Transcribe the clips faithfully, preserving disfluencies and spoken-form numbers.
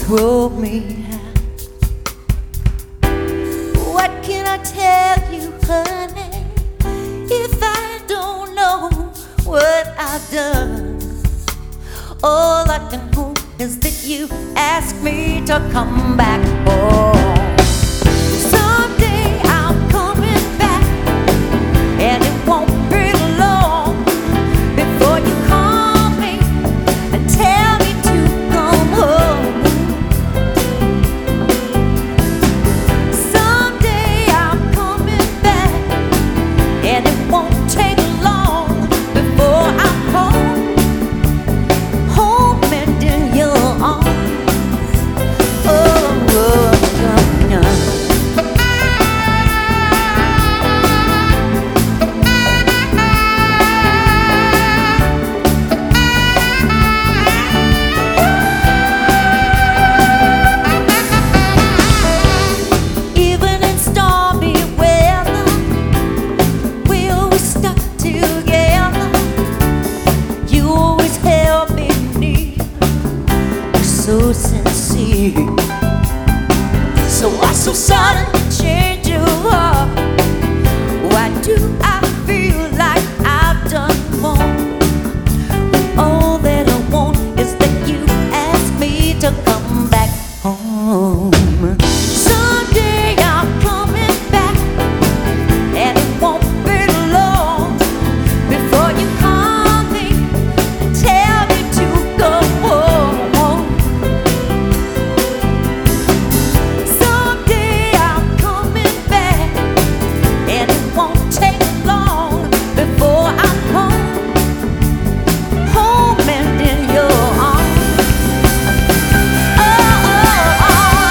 throw me out. What can I tell you, honey, if I don't know what I've done? All I can hope is that you ask me to come back home. Someday I'm coming back, and it won't be long before you call me and tell me to come home. Someday I'm coming back, and it won't take long before I'm home, home and in your arms. Oh, oh, yeah, yeah. Even in stormy weather, we always stuck together. You always held me near, so sincere. So why so sudden change your heart? Why do I feel like I've done more? All that I want is that you ask me to come back home. Someday I'm coming back, and it won't be long before you call me and tell me to go home. Someday I'm coming back, and it won't take long before I'm home, home and in your arms. Oh, oh, oh.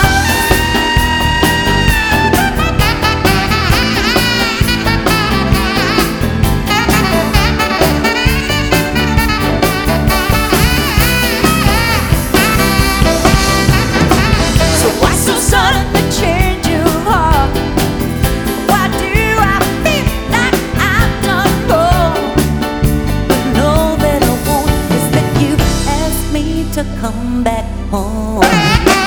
So why so sudden to change your heart? Why do I feel like I've done wrong? But all that I want is that you ask me to come back home.